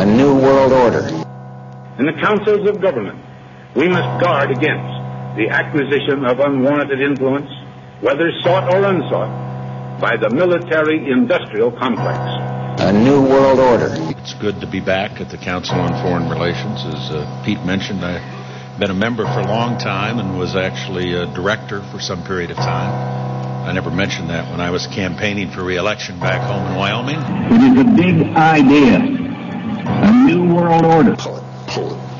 new world order. In the councils of government, we must guard against the acquisition of unwarranted influence, whether sought or unsought, by the military-industrial complex. A new world order. It's good to be back at the Council on Foreign Relations. As Pete mentioned, I've been a member for a long time and was actually a director for some period of time. I never mentioned that when I was campaigning for re-election back home in Wyoming. It is a big idea. A new world order. Pull it.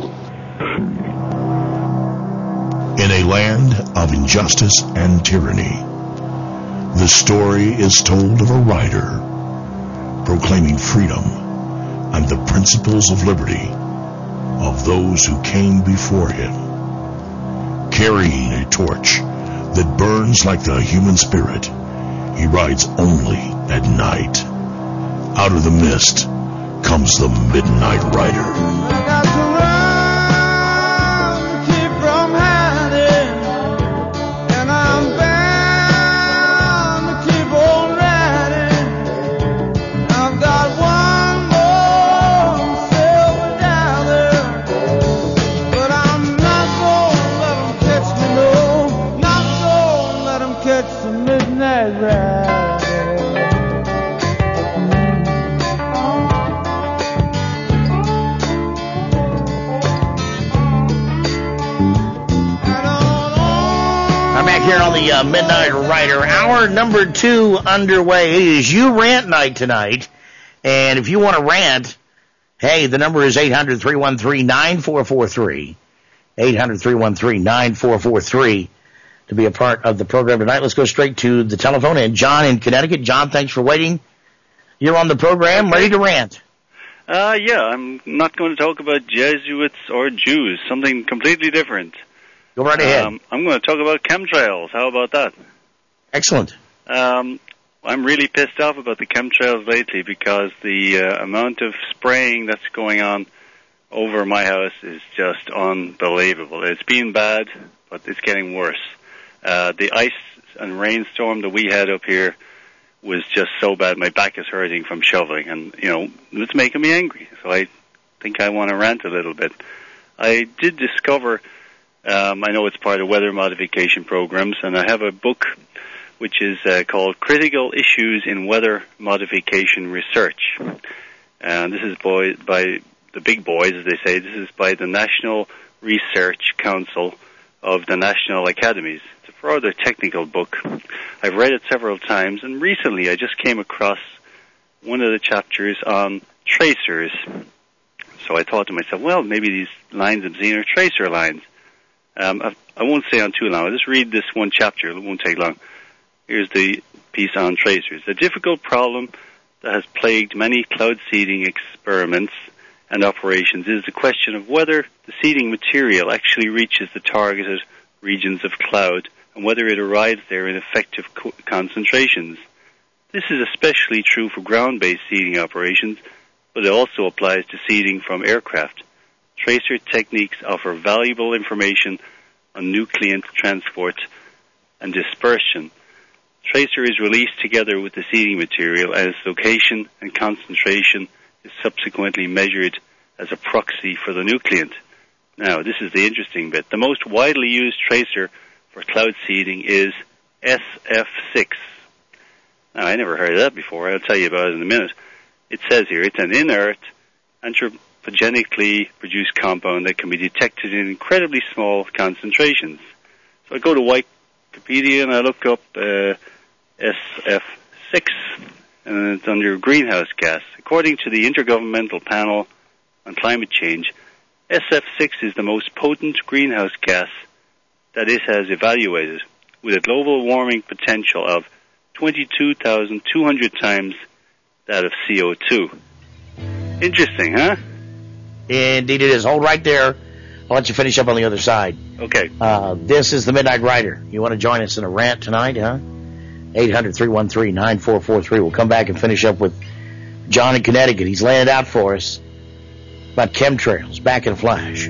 In a land of injustice and tyranny, the story is told of a rider proclaiming freedom and the principles of liberty of those who came before him, carrying a torch that burns like the human spirit. He rides only at night. Out of the mist comes the Midnight Rider. Here on the Midnight Rider, hour number 2 underway. It is You Rant Night tonight, and if you want to rant, hey, the number is 800-313-9443, 800-313-9443 to be a part of the program tonight. Let's go straight to the telephone, and John in Connecticut. John, thanks for waiting. You're on the program, ready to rant. Yeah, I'm not going to talk about Jesuits or Jews, something completely different. Go right ahead. I'm going to talk about chemtrails. How about that? Excellent. I'm really pissed off about the chemtrails lately because the amount of spraying that's going on over my house is just unbelievable. It's been bad, but it's getting worse. The ice and rainstorm that we had up here was just so bad. My back is hurting from shoveling, and, it's making me angry. So I think I want to rant a little bit. I did discover... I know it's part of weather modification programs, and I have a book which is called Critical Issues in Weather Modification Research. And this is by the big boys, as they say. This is by the National Research Council of the National Academies. It's a rather technical book. I've read it several times, and recently I just came across one of the chapters on tracers. So I thought to myself, well, maybe these lines I'm seeing are tracer lines. I won't stay on too long. I'll just read this one chapter. It won't take long. Here's the piece on tracers. A difficult problem that has plagued many cloud seeding experiments and operations is the question of whether the seeding material actually reaches the targeted regions of cloud and whether it arrives there in effective concentrations. This is especially true for ground-based seeding operations, but it also applies to seeding from aircraft. Tracer techniques offer valuable information on nutrient transport and dispersion. Tracer is released together with the seeding material, and its location and concentration is subsequently measured as a proxy for the nutrient. Now, this is the interesting bit. The most widely used tracer for cloud seeding is SF6. Now, I never heard of that before. I'll tell you about it in a minute. It says here it's an inert, anthropogenically produced compound that can be detected in incredibly small concentrations. So I go to Wikipedia and I look up SF6, and it's under greenhouse gas. According to the Intergovernmental Panel on Climate Change, SF6 is the most potent greenhouse gas that it has evaluated, with a global warming potential of 22,200 times that of CO2. Interesting, huh? Indeed it is. Hold right there. I'll let you finish up on the other side. Okay. This is the Midnight Rider. You want to join us in a rant tonight, huh? 800-313-9443. We'll come back and finish up with John in Connecticut. He's laying it out for us about chemtrails. Back in a flash.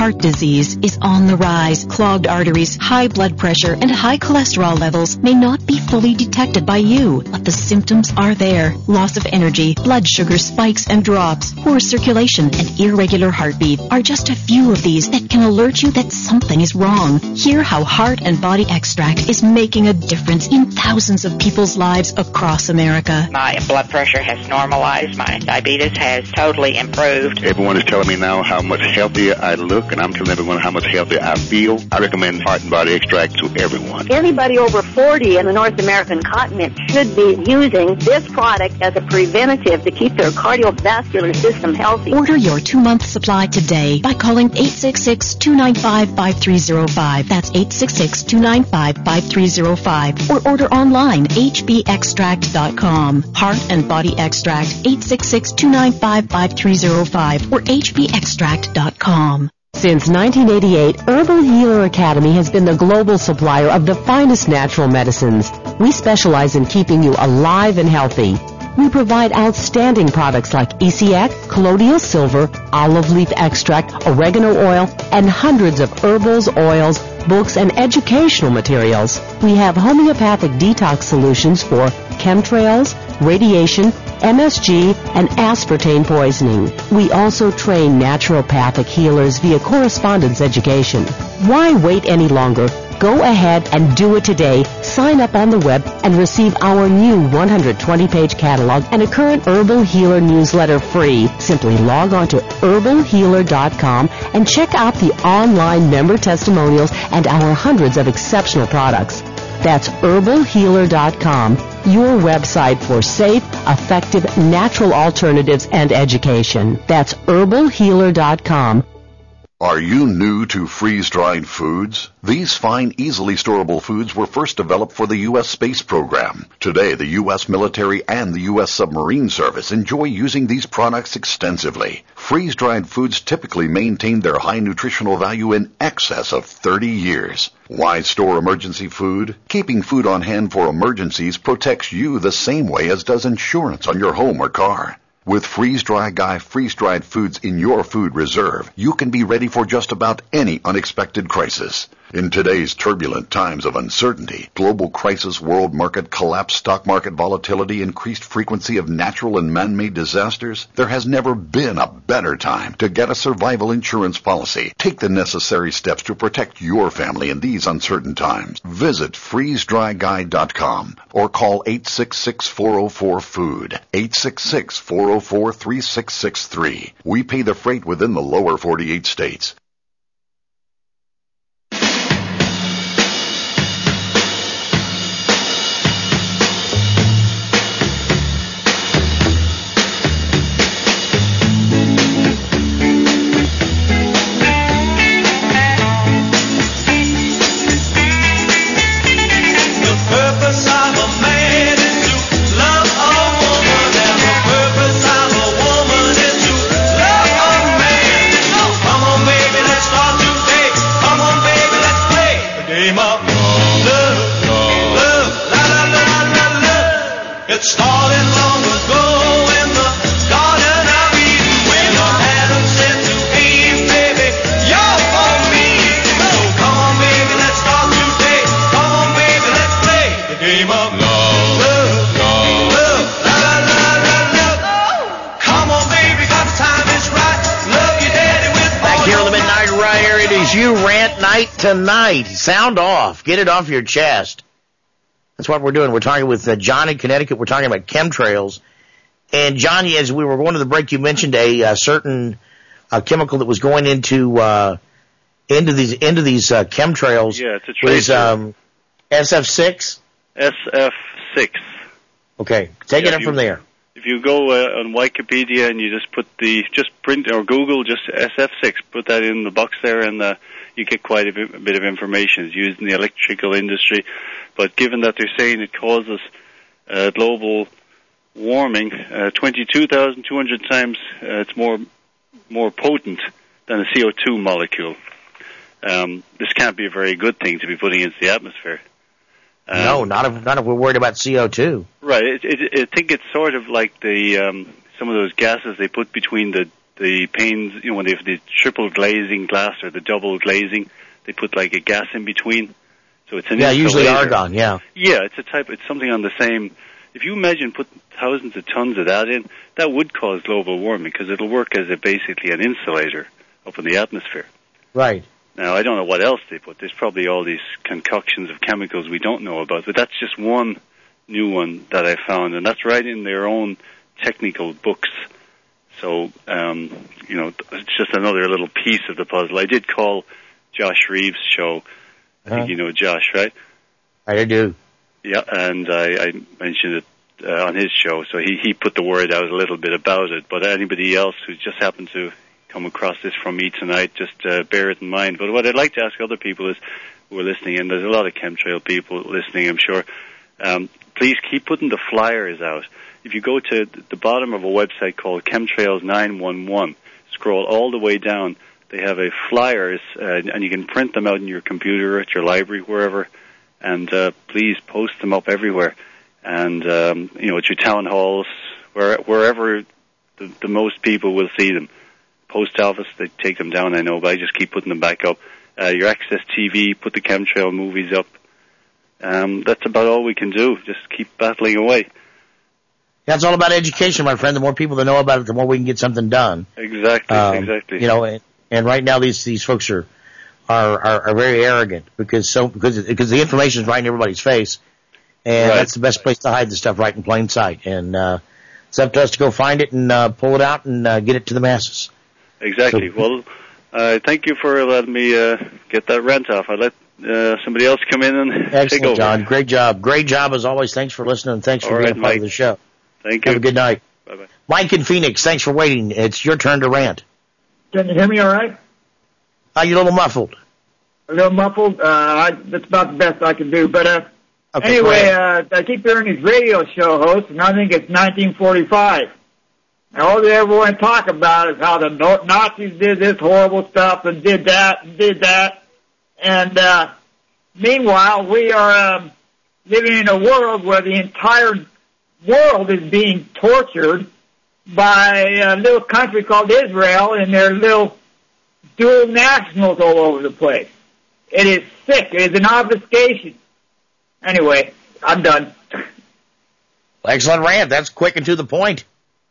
heart disease is on the rise. Clogged arteries, high blood pressure, and high cholesterol levels may not be fully detected by you, but the symptoms are there. Loss of energy, blood sugar spikes and drops, poor circulation, and irregular heartbeat are just a few of these that can alert you that something is wrong. Hear how Heart and Body Extract is making a difference in thousands of people's lives across America. My blood pressure has normalized. My diabetes has totally improved. Everyone is telling me now how much healthier I look, and I'm telling everyone how much healthier I feel. I recommend Heart and Body Extract to everyone. Anybody over 40 in the North American continent should be using this product as a preventative to keep their cardiovascular system healthy. Order your 2-month supply today by calling 866-295-5305. That's 866-295-5305. Or order online, hbextract.com. Heart and Body Extract, 866-295-5305 or hbextract.com. Since 1988, Herbal Healer Academy has been the global supplier of the finest natural medicines. We specialize in keeping you alive and healthy. We provide outstanding products like ECX, colloidal silver, olive leaf extract, oregano oil, and hundreds of herbals, oils, books, and educational materials. We have homeopathic detox solutions for chemtrails, radiation, MSG, and aspartame poisoning. We also train naturopathic healers via correspondence education. Why wait any longer? Go ahead and do it today. Sign up on the web and receive our new 120-page catalog and a current Herbal Healer newsletter free. Simply log on to herbalhealer.com and check out the online member testimonials and our hundreds of exceptional products. That's herbalhealer.com, your website for safe, effective, natural alternatives and education. That's herbalhealer.com. Are you new to freeze-dried foods? These fine, easily storable foods were first developed for the U.S. space program. Today, the U.S. military and the U.S. submarine service enjoy using these products extensively. Freeze-dried foods typically maintain their high nutritional value in excess of 30 years. Why store emergency food? Keeping food on hand for emergencies protects you the same way as does insurance on your home or car. With Freeze-Dry Guy freeze-dried foods in your food reserve, you can be ready for just about any unexpected crisis. In today's turbulent times of uncertainty, global crisis, world market collapse, stock market volatility, increased frequency of natural and man-made disasters, there has never been a better time to get a survival insurance policy. Take the necessary steps to protect your family in these uncertain times. Visit freezedryguy.com or call 866-404-FOOD, 866-404-3663. We pay the freight within the lower 48 states. It started long ago in the Garden of Eden when Adam said to Eve, baby, you're for me. So come on, baby, let's start today. Come on, baby, let's play the game of love, la la la la la. Come on, baby, 'cause the time is right. Love your daddy with all. Back here on the Midnight Rider, it is You Rant Night tonight. Sound off. Get it off your chest. That's what we're doing. We're talking with John in Connecticut. We're talking about chemtrails. And, John, as we were going to the break, you mentioned a certain chemical that was going into these chemtrails. Yeah, it's a trace. SF6? SF6. Okay. Take it in from there. If you go on Wikipedia and you just print or Google just SF6, put that in the box there, and you get quite a bit of information. It's used in the electrical industry. But given that they're saying it causes global warming 22,200 times, it's more potent than a CO2 molecule. This can't be a very good thing to be putting into the atmosphere. No, not if we're worried about CO2. Right. I think it's sort of like the some of those gases they put between the the panes, when they have the triple glazing glass or the double glazing, they put like a gas in between. So it's an usually insulator. argon, yeah. Yeah, it's something on the same. If you imagine putting thousands of tons of that in, that would cause global warming because it'll work as basically an insulator up in the atmosphere. Right. Now, I don't know what else they put. There's probably all these concoctions of chemicals we don't know about, but that's just one new one that I found, and that's right in their own technical books. So, it's just another little piece of the puzzle. I did call Josh Reeves' show. I think you know Josh, right? I do. Yeah, and I mentioned it on his show, so he put the word out a little bit about it. But anybody else who just happened to come across this from me tonight, just bear it in mind. But what I'd like to ask other people is, who are listening, and there's a lot of chemtrail people listening, I'm sure, please keep putting the flyers out. If you go to the bottom of a website called Chemtrails 911, scroll all the way down, they have a flyers, and you can print them out in your computer, at your library, wherever, and please post them up everywhere. And, at your town halls, wherever the most people will see them. Post office, they take them down, I know, but I just keep putting them back up. Your Access TV, put the chemtrail movies up. That's about all we can do. Just keep battling away. That's all about education, my friend. The more people that know about it, the more we can get something done. Exactly. And right now these folks are very arrogant because the information is right in everybody's face, and that's the best place to hide the stuff, right in plain sight. And it's up to us to go find it and pull it out and get it to the masses. Exactly. So, well, thank you for letting me get that rant off. I'll let somebody else come in and take over. Excellent, John. Great job as always. Thanks for listening, and thanks for being a part of the show. Thank you. Have a good night. Bye-bye. Mike in Phoenix, thanks for waiting. It's your turn to rant. Can you hear me all right? You're a little muffled. A little muffled? That's about the best I can do. But okay, anyway, I keep hearing these radio show hosts, and I think it's 1945. And all they ever want to talk about is how the Nazis did this horrible stuff and did that and did that. And meanwhile, we are living in a world where the entire world is being tortured by a little country called Israel and their little dual nationals all over the place. It is sick. It is an obfuscation. Anyway, I'm done. Excellent rant. That's quick and to the point.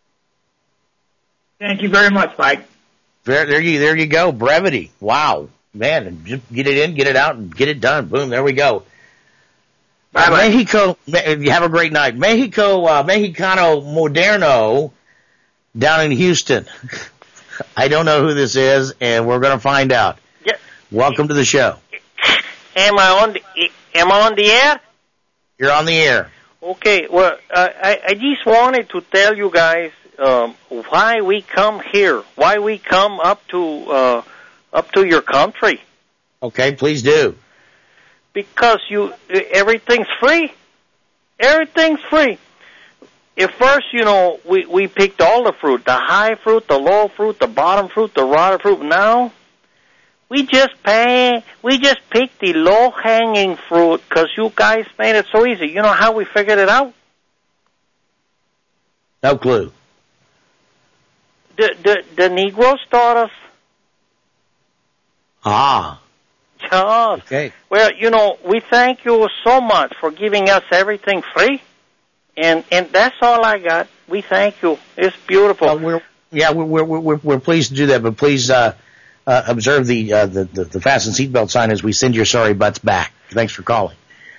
Thank you very much, Mike. There you go. Brevity. Wow. Man, just get it in, get it out, and get it done. Boom, there we go. Bye-bye. Mexico, have a great night. Mexicano Moderno down in Houston. I don't know who this is, and we're going to find out. Yeah. Welcome to the show. Am I on the air? You're on the air. Okay, well, I just wanted to tell you guys why we come here, why we come up to your country. Okay, please do. Because everything's free. Everything's free. At first, we picked all the fruit, the high fruit, the low fruit, the bottom fruit, the rotten fruit. Now, we just pick the low-hanging fruit because you guys made it so easy. You know how we figured it out? No clue. The Negroes taught us. Ah. Okay. Well, we thank you so much for giving us everything free, and that's all I got. We thank you. It's beautiful. We're pleased to do that, but please observe the fasten seatbelt sign as we send your sorry butts back. Thanks for calling.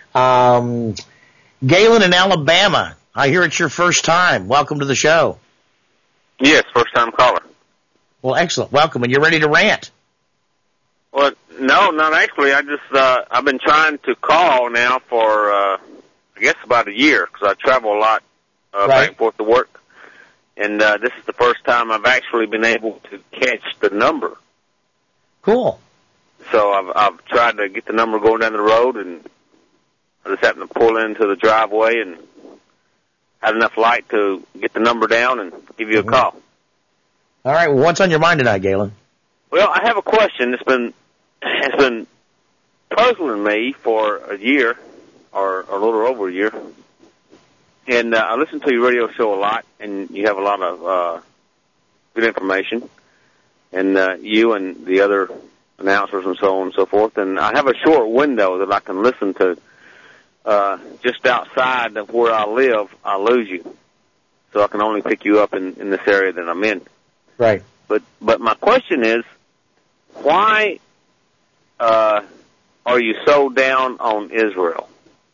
Galen in Alabama, I hear it's your first time. Welcome to the show. Yes, first time caller. Well, excellent. Welcome, and you're ready to rant. Well, no, not actually. I just, I've been trying to call now for, I guess about a year, because I travel a lot, back and forth to work. And, this is the first time I've actually been able to catch the number. Cool. So I've tried to get the number going down the road, and I just happened to pull into the driveway and had enough light to get the number down and give you a call. All right. Well, what's on your mind tonight, Galen? Well, I have a question. It's been puzzling me for a year, or a little over a year. And I listen to your radio show a lot, and you have a lot of good information, and you and the other announcers and so on and so forth. And I have a short window that I can listen to. Just outside of where I live, I lose you. So I can only pick you up in this area that I'm in. Right. But my question is, why are you so down on Israel?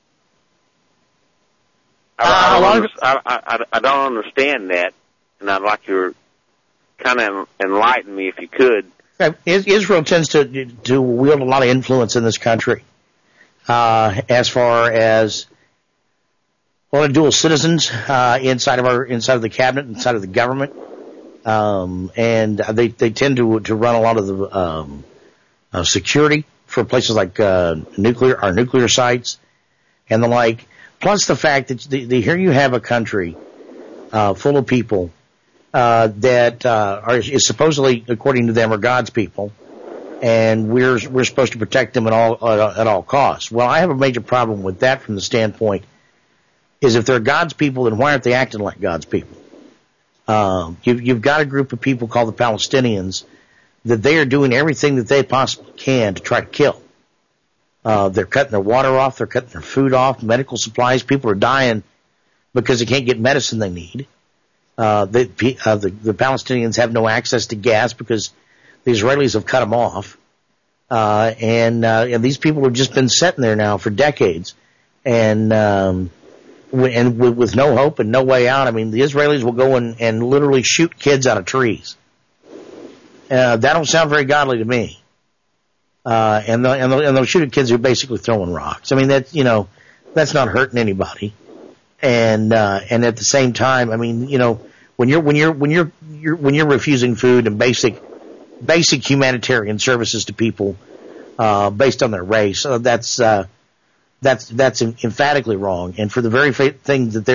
I don't understand that, and I'd like you to kind of enlighten me if you could. Israel tends to wield a lot of influence in this country, as far as dual citizens inside of the cabinet, inside of the government, and they tend to run a lot of the security for places like nuclear sites and the like. Plus the fact that here you have a country full of people that is supposedly, according to them, are God's people, and we're supposed to protect them at all costs. Well, I have a major problem with that from the standpoint is if they're God's people, then why aren't they acting like God's people? You've got a group of people called the Palestinians that they are doing everything that they possibly can to try to kill. They're cutting their water off. They're cutting their food off, medical supplies. People are dying because they can't get medicine they need. The Palestinians have no access to gas because the Israelis have cut them off. And these people have just been sitting there now for decades. And with no hope and no way out. I mean, the Israelis will go and literally shoot kids out of trees. That don't sound very godly to me. And they'll shoot at kids who are basically throwing rocks. I mean, that's not hurting anybody. And at the same time, I mean, when you're refusing food and basic humanitarian services to people, based on their race, that's emphatically wrong. And for the very thing that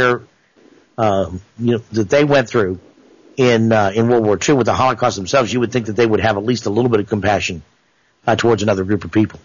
that they went through in World War II with the Holocaust themselves, you would think that they would have at least a little bit of compassion towards another group of people.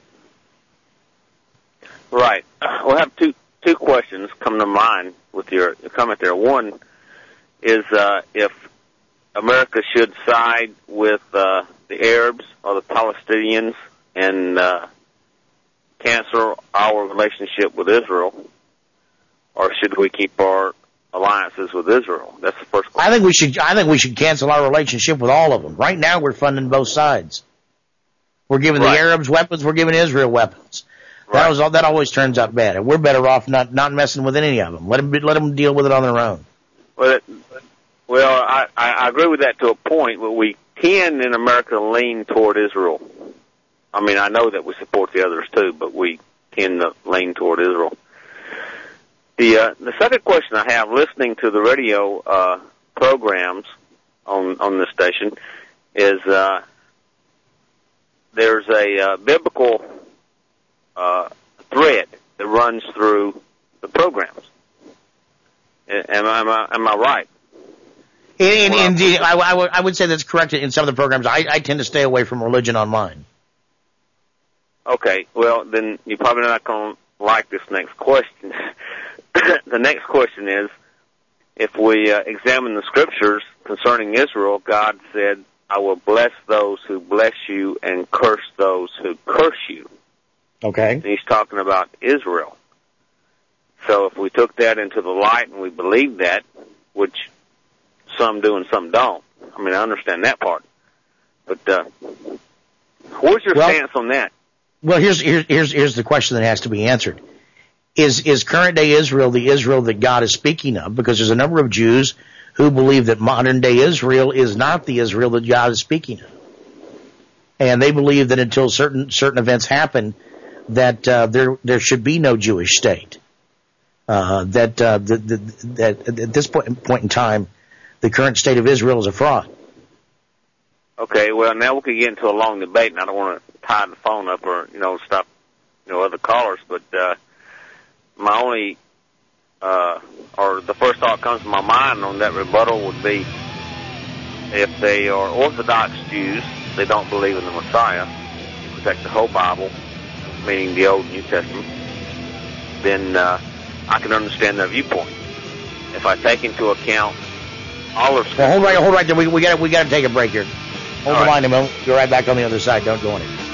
Right. We'll have two questions come to mind with your comment there. One is if America should side with the Arabs or the Palestinians and cancel our relationship with Israel, or should we keep our alliances with Israel? That's the first question. I think we should cancel our relationship with all of them. Right now, we're funding both sides. We're giving the Arabs weapons. We're giving Israel weapons. Right. That always turns out bad, and we're better off not messing with any of them. Let them deal with it on their own. Well, I agree with that to a point, but we can in America lean toward Israel. I mean, I know that we support the others too, but we tend to lean toward Israel. The second question I have, listening to the radio programs on this station, is there's a biblical thread that runs through the programs. Am I right? Indeed, I would say that's correct in some of the programs. I tend to stay away from religion on mine. Okay, well, then you're probably not going to like this next question. The next question is, if we examine the scriptures concerning Israel, God said, I will bless those who bless you and curse those who curse you. Okay. And he's talking about Israel. So if we took that into the light and we believe that, which some do and some don't, I mean, I understand that part. But what's your stance on that? Well, here's the question that has to be answered. Is current day Israel the Israel that God is speaking of? Because there's a number of Jews who believe that modern day Israel is not the Israel that God is speaking of. And they believe that until certain events happen, that there should be no Jewish state. That at this point in time, the current state of Israel is a fraud. Okay, well, now we could get into a long debate, and I don't want to tie the phone up or, stop, other callers, but my only, or the first thought comes to my mind on that rebuttal would be, if they are Orthodox Jews, they don't believe in the Messiah, protect the whole Bible, meaning the Old and New Testament, then I can understand their viewpoint. If I take into account Olive. Well, hold right there. We got to take a break here. Hold the line a moment. We'll be right back on the other side. Don't go anywhere.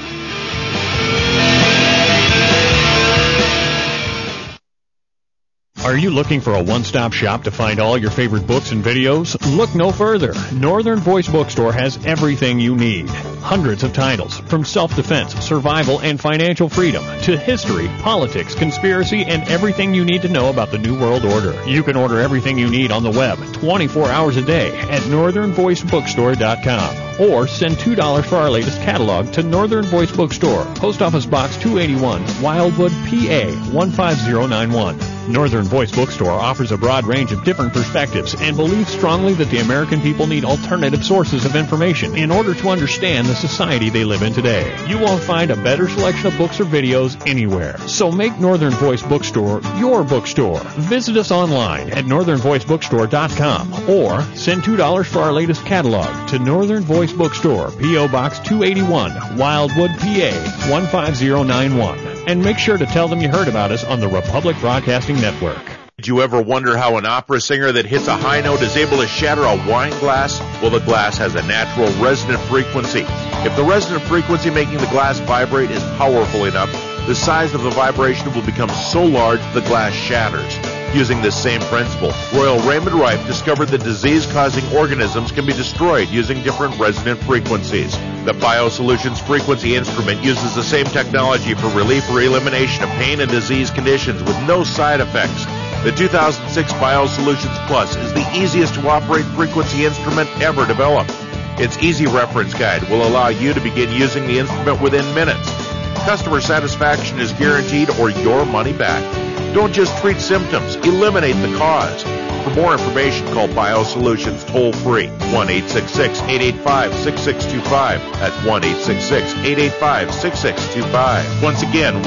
Are you looking for a one-stop shop to find all your favorite books and videos? Look no further. Northern Voice Bookstore has everything you need. Hundreds of titles, from self-defense, survival, and financial freedom, to history, politics, conspiracy, and everything you need to know about the New World Order. You can order everything you need on the web 24 hours a day at northernvoicebookstore.com. Or send $2 for our latest catalog to Northern Voice Bookstore, Post Office Box 281, Wildwood, PA 15091. Northern Voice Bookstore offers a broad range of different perspectives and believes strongly that the American people need alternative sources of information in order to understand the society they live in today. You won't find a better selection of books or videos anywhere. So make Northern Voice Bookstore your bookstore. Visit us online at northernvoicebookstore.com or send $2 for our latest catalog to Northern Voice Bookstore, P.O. Box 281, Wildwood, PA 15091. And make sure to tell them you heard about us on the Republic Broadcasting Network. Did you ever wonder how an opera singer that hits a high note is able to shatter a wine glass? Well, the glass has a natural resonant frequency. If the resonant frequency making the glass vibrate is powerful enough, the size of the vibration will become so large the glass shatters. Using this same principle, Royal Raymond Rife discovered that disease-causing organisms can be destroyed using different resonant frequencies. The BioSolutions Frequency Instrument uses the same technology for relief or elimination of pain and disease conditions with no side effects. The 2006 BioSolutions Plus is the easiest to operate frequency instrument ever developed. Its easy reference guide will allow you to begin using the instrument within minutes. Customer satisfaction is guaranteed or your money back. Don't just treat symptoms, eliminate the cause. For more information, call BioSolutions toll-free, 1-866-885-6625. That's 1-866-885-6625. Once again,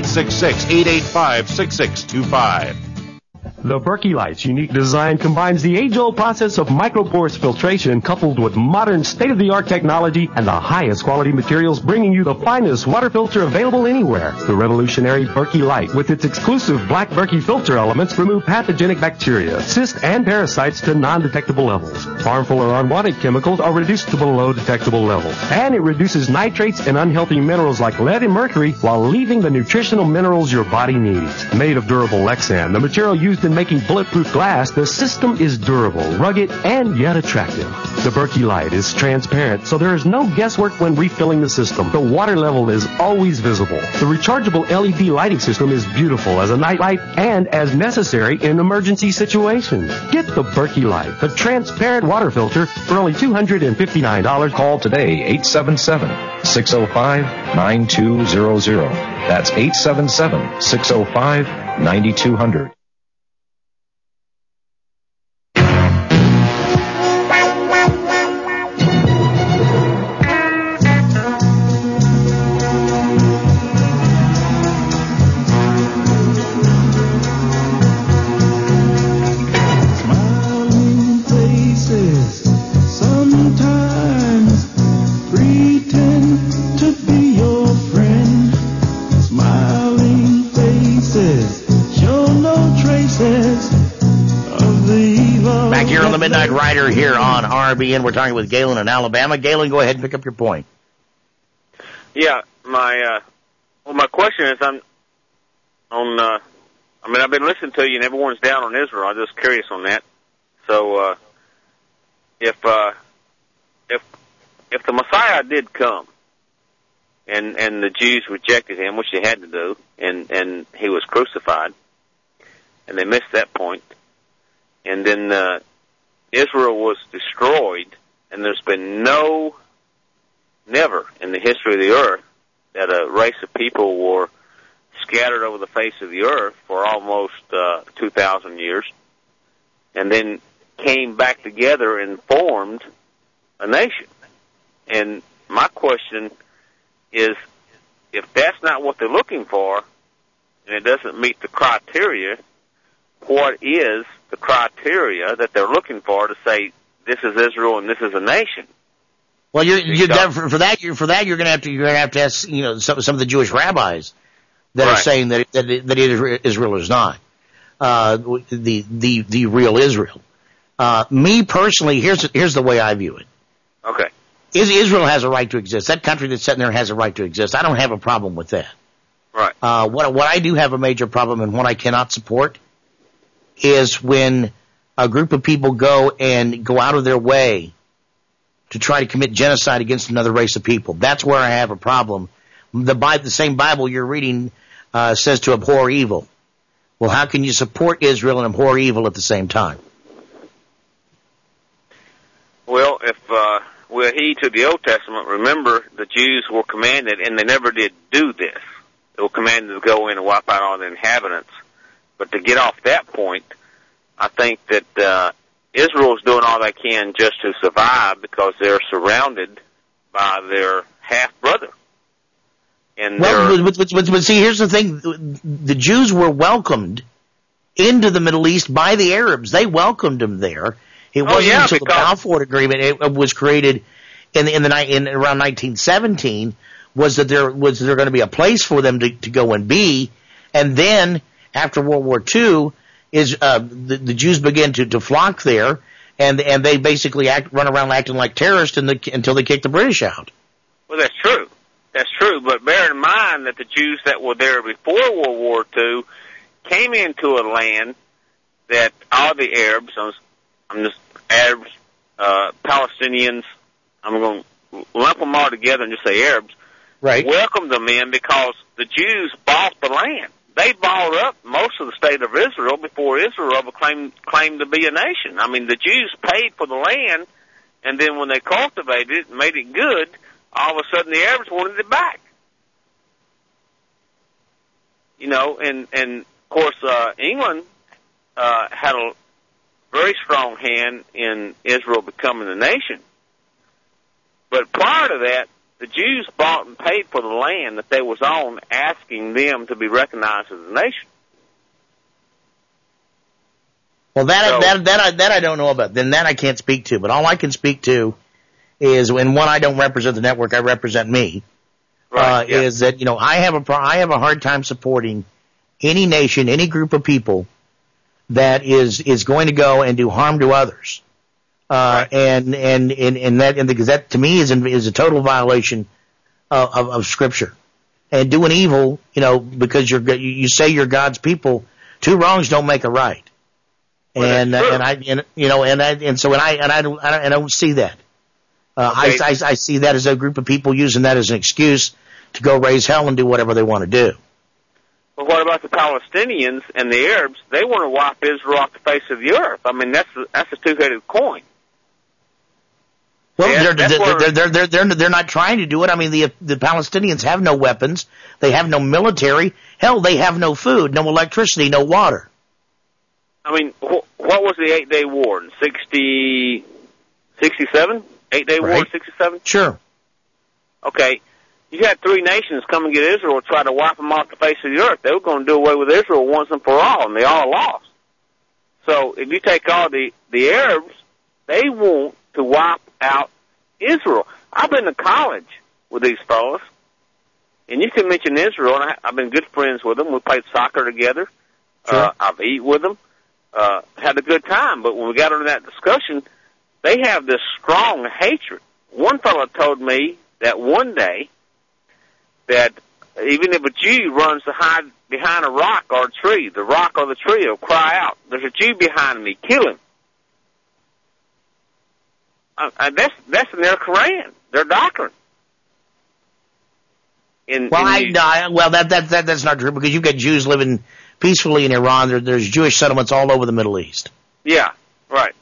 1-866-885-6625. The Berkey Light's unique design combines the age-old process of microporous filtration coupled with modern state-of-the-art technology and the highest quality materials, bringing you the finest water filter available anywhere. The revolutionary Berkey Light, with its exclusive black Berkey filter elements, remove pathogenic bacteria, cysts, and parasites to non-detectable levels. Harmful or unwanted chemicals are reduced to below detectable levels. And it reduces nitrates and unhealthy minerals like lead and mercury while leaving the nutritional minerals your body needs. Made of durable Lexan, the material used in making bulletproof glass, the system is durable, rugged, and yet attractive. The Berkey Light is transparent, so there is no guesswork when refilling the system. The water level is always visible. The rechargeable LED lighting system is beautiful as a night light and as necessary in emergency situations. Get the Berkey Light, the transparent water filter, for only $259. Call today, 877-605-9200. That's 877-605-9200. Midnight Rider here on RBN. We're talking with Galen in Alabama. Galen, go ahead and pick up your point. Yeah, my question is, I've been listening to you, and everyone's down on Israel. I'm just curious on that. So, if the Messiah did come, and the Jews rejected him, which they had to do, and he was crucified, and they missed that point, and then Israel was destroyed, and there's been never in the history of the earth that a race of people were scattered over the face of the earth for almost 2,000 years, and then came back together and formed a nation. And my question is, if that's not what they're looking for, and it doesn't meet the criteria, what is the criteria that they're looking for to say this is Israel and this is a nation? Well, for that you're going to have to ask some of the Jewish rabbis that are saying that Israel is not the real Israel. Me personally, here's the way I view it. Okay. Israel has a right to exist. That country that's sitting there has a right to exist. I don't have a problem with that. Right. What I do have a major problem and what I cannot support is when a group of people go out of their way to try to commit genocide against another race of people. That's where I have a problem. The same Bible you're reading says to abhor evil. Well, how can you support Israel and abhor evil at the same time? Well, if we're heed to the Old Testament, remember the Jews were commanded, and they never did do this. They were commanded to go in and wipe out all the inhabitants. But to get off that point, I think that Israel's doing all they can just to survive because they're surrounded by their half-brother. And but see, here's the thing. The Jews were welcomed into the Middle East by the Arabs. They welcomed them there. It wasn't until the Balfour Agreement it was created in around 1917 was there going to be a place for them to go and be, and then after World War II the Jews began to flock there, and they basically run around acting like terrorists until they kicked the British out. Well, that's true. That's true, but bear in mind that the Jews that were there before World War II came into a land that all the Arabs, I'm just Arabs, Palestinians, I'm going to lump them all together and just say Arabs, right, welcomed them in because the Jews bought the land. They bought up most of the state of Israel before Israel ever claimed to be a nation. I mean, the Jews paid for the land, and then when they cultivated it and made it good, all of a sudden the Arabs wanted it back. You know, and of course, England had a very strong hand in Israel becoming a nation. But prior to that, the Jews bought and paid for the land that they was on, asking them to be recognized as a nation. Well, that I don't know about. Then that I can't speak to. But all I can speak to is, and one, I don't represent the network, I represent me. Right, yeah. Is that, you know, I have a hard time supporting any nation, any group of people that is going to go and do harm to others. Right. And because that to me is a total violation of Scripture. And doing evil, you know, because you say you're God's people, two wrongs don't make a right. Well, I don't see that. Okay. I see that as a group of people using that as an excuse to go raise hell and do whatever they want to do. But what about the Palestinians and the Arabs? They want to wipe Israel off the face of the earth. I mean, that's a two-headed coin. Well, they're not trying to do it. I mean, the Palestinians have no weapons. They have no military. Hell, they have no food, no electricity, no water. I mean, what was the 8-day war in 67? 8-day war in 67? Sure. Okay. You had three nations come and get Israel and try to wipe them off the face of the earth. They were going to do away with Israel once and for all, and they all lost. So if you take all the Arabs, they want to wipe out Israel. I've been to college with these fellas, and you can mention Israel, and I've been good friends with them. We played soccer together. Sure. I've eaten with them. Had a good time, but when we got into that discussion, they have this strong hatred. One fellow told me that one day that even if a Jew runs to hide behind a rock or a tree, the rock or the tree will cry out, "There's a Jew behind me, kill him." That's in their Quran, their doctrine. That's not true, because you've got Jews living peacefully in Iran. There's Jewish settlements all over the Middle East. Yeah, right.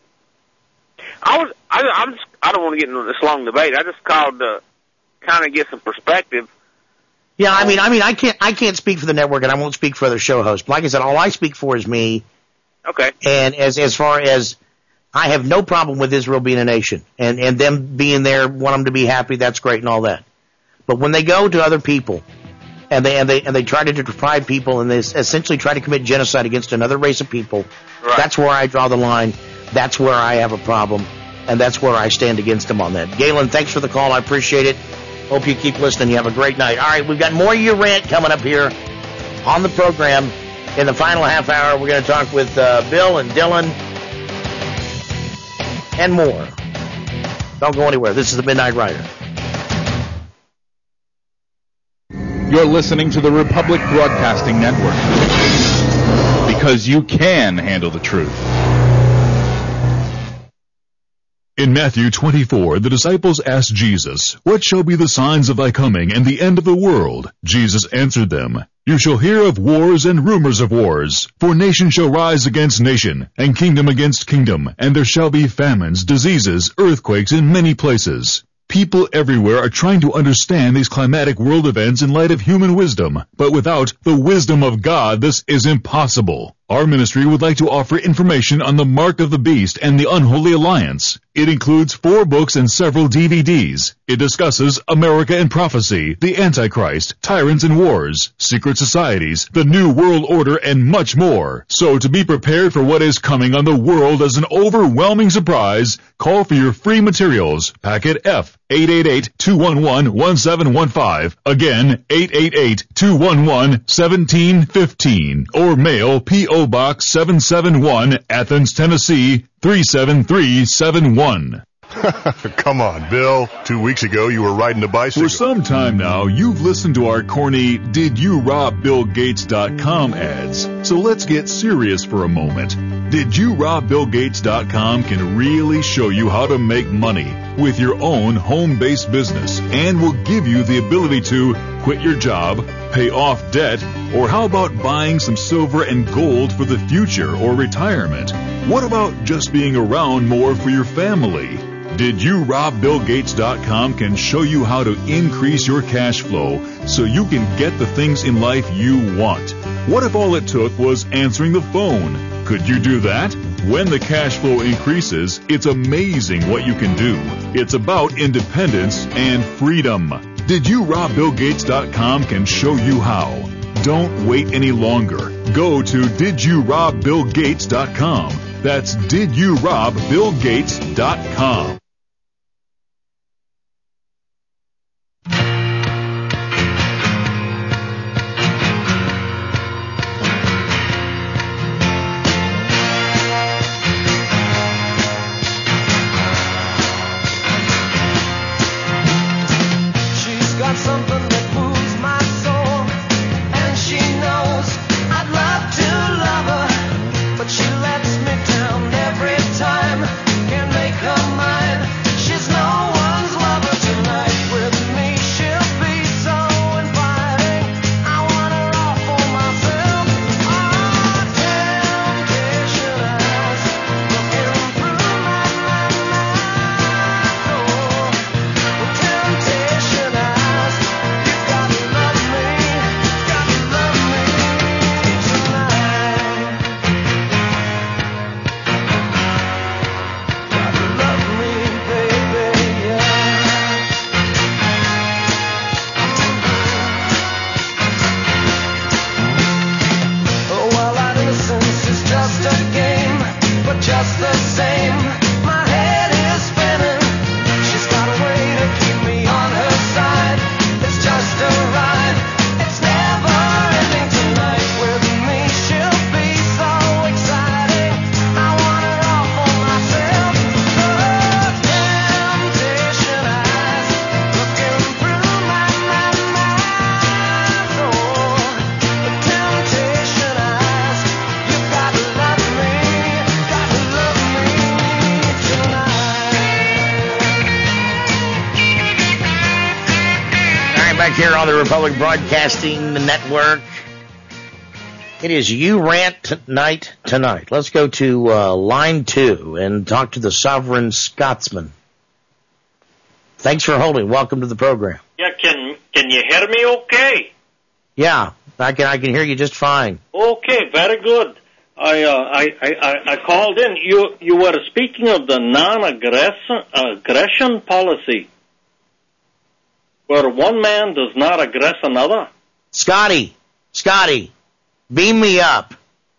I don't want to get into this long debate. I just called to kind of get some perspective. Yeah, I mean, I can't speak for the network, and I won't speak for other show hosts. But like I said, all I speak for is me. Okay. And as far as, I have no problem with Israel being a nation, and them being there, want them to be happy. That's great and all that. But when they go to other people, and they try to deprive people, and they essentially try to commit genocide against another race of people, right, that's where I draw the line. That's where I have a problem, and that's where I stand against them on that. Galen, thanks for the call. I appreciate it. Hope you keep listening. You have a great night. All right, we've got more of your rant coming up here on the program. In the final half hour, we're going to talk with Bill and Dylan and more. Don't go anywhere. This is the Midnight Rider. You're listening to the Republic Broadcasting Network, because you can handle the truth. In Matthew 24, the disciples asked Jesus, "What shall be the signs of thy coming and the end of the world?" Jesus answered them, "You shall hear of wars and rumors of wars. For nation shall rise against nation, and kingdom against kingdom, and there shall be famines, diseases, earthquakes in many places." People everywhere are trying to understand these climatic world events in light of human wisdom, but without the wisdom of God, this is impossible. Our ministry would like to offer information on the Mark of the Beast and the Unholy Alliance. It includes 4 books and several DVDs. It discusses America and Prophecy, the Antichrist, Tyrants and Wars, Secret Societies, the New World Order, and much more. So to be prepared for what is coming on the world as an overwhelming surprise, call for your free materials. Packet F, 888-211-1715. Again, 888-211-1715. Or mail P.O. Box 771, Athens, Tennessee, 37371. Come on, Bill. 2 weeks ago, you were riding a bicycle. For some time now, you've listened to our corny DidYouRobBillGates.com ads. So let's get serious for a moment. DidYouRobBillGates.com can really show you how to make money with your own home-based business and will give you the ability to quit your job, pay off debt, or how about buying some silver and gold for the future or retirement? What about just being around more for your family? DidYouRobBillGates.com can show you how to increase your cash flow so you can get the things in life you want. What if all it took was answering the phone? Could you do that? When the cash flow increases, it's amazing what you can do. It's about independence and freedom. DidYouRobBillGates.com can show you how. Don't wait any longer. Go to DidYouRobBillGates.com. That's DidYouRobBillGates.com. Here on the Republic Broadcasting Network. It is You Rant Night tonight. Let's go to line 2 and talk to the Sovereign Scotsman. Thanks for holding. Welcome to the program. Yeah, can you hear me okay? Yeah, I can hear you just fine. Okay, very good. I called in. You were speaking of the non-aggression policy, where one man does not aggress another. Scotty, beam me up.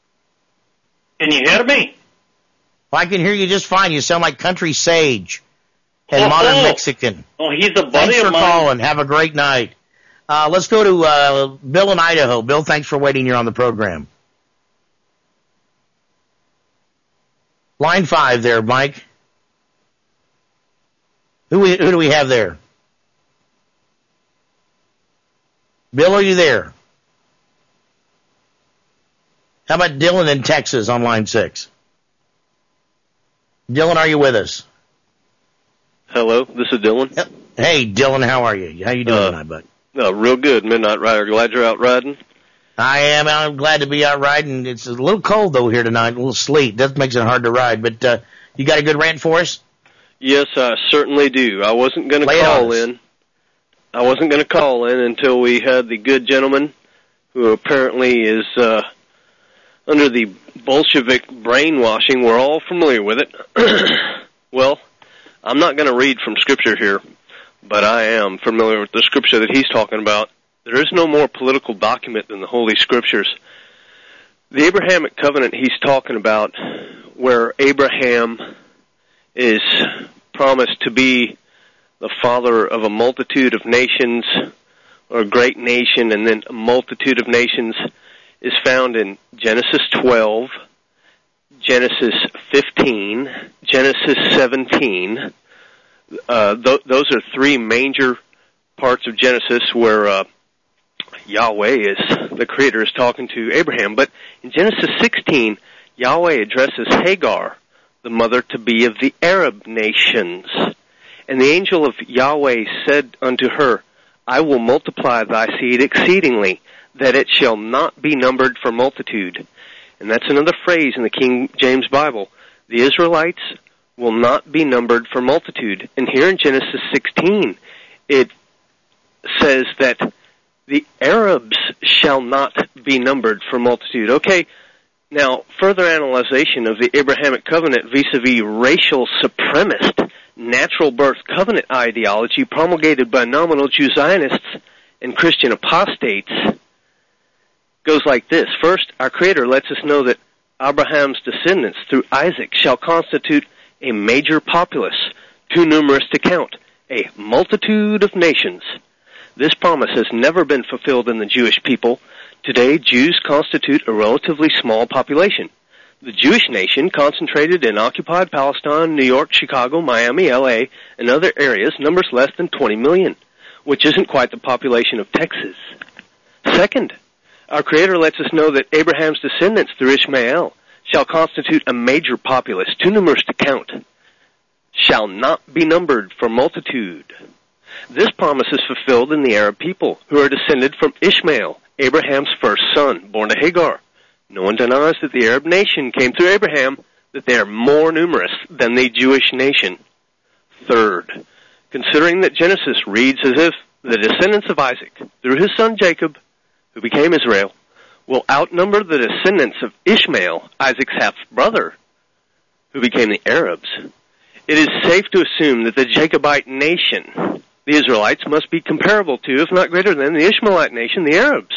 Can you hear me? I can hear you just fine. You sound like country sage and modern Mexican. Oh, he's a buddy Thanks for of mine. calling. Have a great night. Let's go to Bill in Idaho. Bill, thanks for waiting. You're on the program. Line 5 there, Mike. Who do we have there? Bill, are you there? How about Dylan in Texas on line 6? Dylan, are you with us? Hello, this is Dylan. Hey, Dylan, how are you? How you doing tonight, bud? Real good, Midnight Rider. Glad you're out riding. I am. I'm glad to be out riding. It's a little cold, though, here tonight. A little sleet. That makes it hard to ride. But you got a good rant for us? Yes, I certainly do. I wasn't going to call in. I wasn't going to call in until we had the good gentleman who apparently is under the Bolshevik brainwashing. We're all familiar with it. Well, I'm not going to read from Scripture here, but I am familiar with the Scripture that he's talking about. There is no more political document than the Holy Scriptures. The Abrahamic covenant he's talking about, where Abraham is promised to be the father of a multitude of nations, or a great nation, and then a multitude of nations, is found in Genesis 12, Genesis 15, Genesis 17. Those are three major parts of Genesis where Yahweh the Creator is talking to Abraham. But in Genesis 16, Yahweh addresses Hagar, the mother-to-be of the Arab nations. And the angel of Yahweh said unto her, I will multiply thy seed exceedingly, that it shall not be numbered for multitude. And that's another phrase in the King James Bible. The Israelites will not be numbered for multitude. And here in Genesis 16, it says that the Arabs shall not be numbered for multitude. Okay, now further analyzation of the Abrahamic covenant vis-a-vis racial supremacist natural birth covenant ideology promulgated by nominal Jew Zionists and Christian apostates goes like this. First, our Creator lets us know that Abraham's descendants through Isaac shall constitute a major populace, too numerous to count, a multitude of nations. This promise has never been fulfilled in the Jewish people. Today, Jews constitute a relatively small population. The Jewish nation, concentrated in occupied Palestine, New York, Chicago, Miami, L.A., and other areas, numbers less than 20 million, which isn't quite the population of Texas. Second, our Creator lets us know that Abraham's descendants through Ishmael shall constitute a major populace, too numerous to count, shall not be numbered for multitude. This promise is fulfilled in the Arab people, who are descended from Ishmael, Abraham's first son, born to Hagar. No one denies that the Arab nation came through Abraham, that they are more numerous than the Jewish nation. Third, considering that Genesis reads as if the descendants of Isaac, through his son Jacob, who became Israel, will outnumber the descendants of Ishmael, Isaac's half-brother, who became the Arabs, it is safe to assume that the Jacobite nation, the Israelites, must be comparable to, if not greater than, the Ishmaelite nation, the Arabs.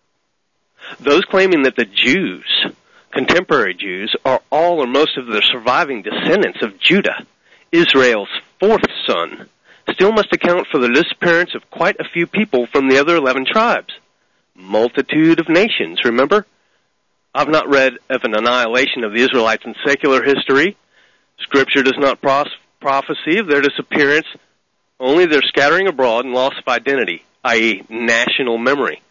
Those claiming that the Jews, contemporary Jews, are all or most of the surviving descendants of Judah, Israel's fourth son, still must account for the disappearance of quite a few people from the other 11 tribes. Multitude of nations, remember? I've not read of an annihilation of the Israelites in secular history. Scripture does not prophesy of their disappearance, only their scattering abroad and loss of identity, i.e. national memory.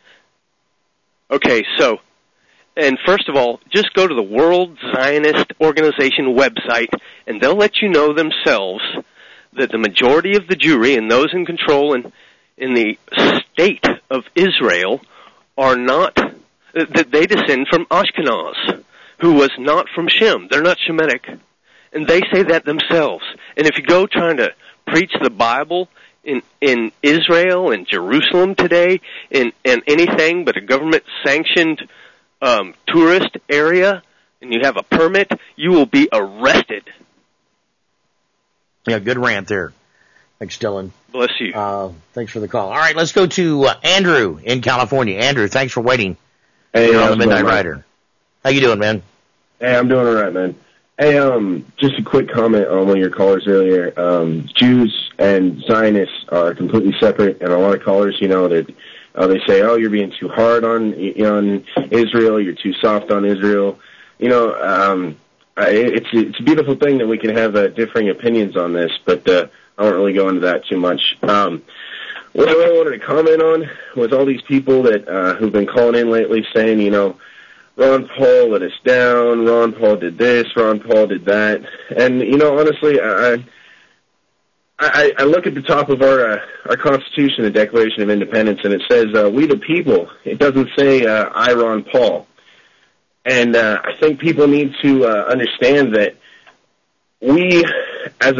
Okay, so, and first of all, just go to the World Zionist Organization website, and they'll let you know themselves that the majority of the Jewry and those in control in the state of Israel are not, that they descend from Ashkenaz, who was not from Shem. They're not Shemitic. And they say that themselves. And if you go trying to preach the Bible in Israel and Jerusalem today, in anything but a government-sanctioned tourist area, and you have a permit, you will be arrested. Yeah, good rant there. Thanks, Dylan. Bless you. Thanks for the call. All right, let's go to Andrew in California. Andrew, thanks for waiting. Hey, you're on the Midnight Rider. How you doing, man? Hey, I'm doing all right, man. Hey, just a quick comment on one of your callers earlier. Jews and Zionists are completely separate, and a lot of callers, you know, that they say, "Oh, you're being too hard on Israel. You're too soft on Israel." You know, it's a beautiful thing that we can have differing opinions on this, but won't really go into that too much. What I really wanted to comment on was all these people that who've been calling in lately saying, you know, Ron Paul let us down, Ron Paul did this, Ron Paul did that. And, you know, honestly, I look at the top of our Constitution, the Declaration of Independence, and it says, we the people. It doesn't say, I, Ron Paul. And I think people need to understand that we, as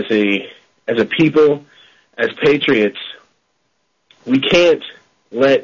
a people, as patriots, we can't let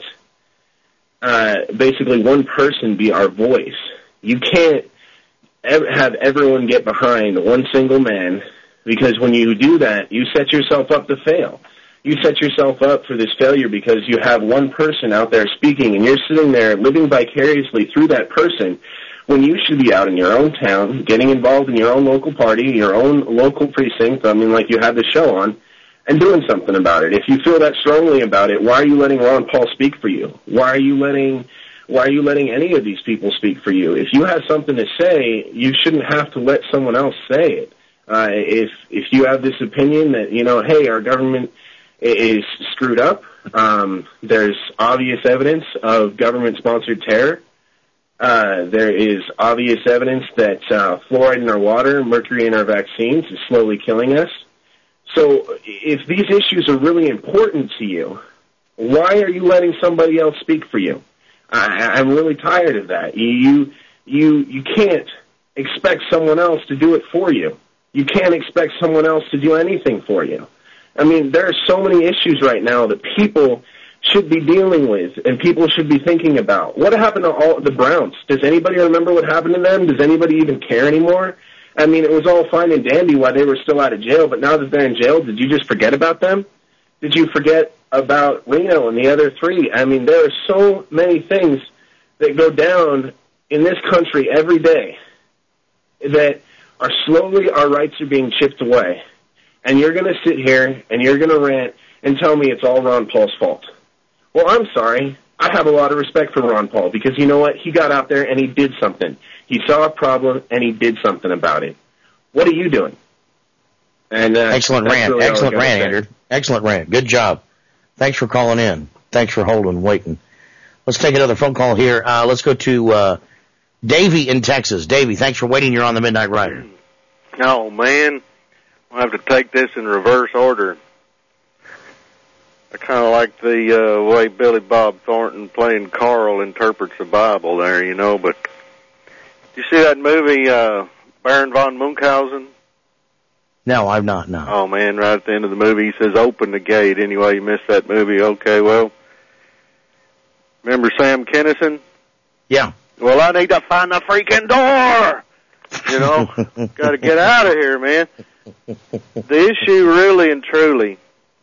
basically one person be our voice. You can't have everyone get behind one single man, because when you do that, you set yourself up to fail. You set yourself up for this failure because you have one person out there speaking, and you're sitting there living vicariously through that person when you should be out in your own town, getting involved in your own local party, your own local precinct, I mean, like you had the show on, and doing something about it. If you feel that strongly about it, why are you letting Ron Paul speak for you? Why are you letting any of these people speak for you? If you have something to say, you shouldn't have to let someone else say it. If you have this opinion that, you know, hey, our government is screwed up, there's obvious evidence of government-sponsored terror, there is obvious evidence that fluoride in our water, mercury in our vaccines is slowly killing us. So if these issues are really important to you, why are you letting somebody else speak for you? I'm really tired of that. You can't expect someone else to do it for you. You can't expect someone else to do anything for you. I mean, there are so many issues right now that people should be dealing with and people should be thinking about. What happened to all the Browns? Does anybody remember what happened to them? Does anybody even care anymore? I mean, it was all fine and dandy while they were still out of jail, but now that they're in jail, did you just forget about them? Did you forget about Reno and the other three? I mean, there are so many things that go down in this country every day that are slowly our rights are being chipped away. And you're going to sit here and you're going to rant and tell me it's all Ron Paul's fault. Well, I'm sorry. I have a lot of respect for Ron Paul because you know what? He got out there and he did something. He saw a problem and he did something about it. What are you doing? And excellent rant. Really excellent rant, Andrew. Excellent rant. Good job. Thanks for calling in. Thanks for holding, waiting. Let's take another phone call here. Let's go to Davey in Texas. Davey, thanks for waiting. You're on the Midnight Rider. Oh, man. I'll have to take this in reverse order. I kind of like the way Billy Bob Thornton playing Carl interprets the Bible there, you know, but you see that movie, Baron von Munchausen? No, I've not, no. Oh, man, right at the end of the movie, he says, open the gate. Anyway, you missed that movie. Okay, well, remember Sam Kinison? Yeah. Well, I need to find the freaking door! You know, got to get out of here, man. The issue really and truly,